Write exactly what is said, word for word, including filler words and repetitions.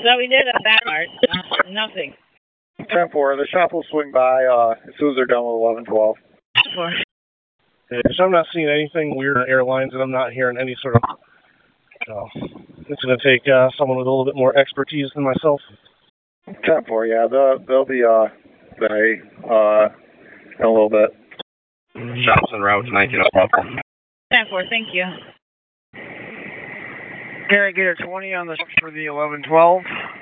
So we did on that part. Uh, nothing. ten four, the shop will swing by uh, as soon as they're done with eleven twelve. Four. Yeah, so I'm not seeing anything weird on airlines, and I'm not hearing any sort of... So it's going to take uh, someone with a little bit more expertise than myself. ten four, yeah, they'll, they'll be uh, ready uh, in a little bit. Shops en route to nineteen oh four. ten four, thank you. Navigator twenty on the for the eleven twelve.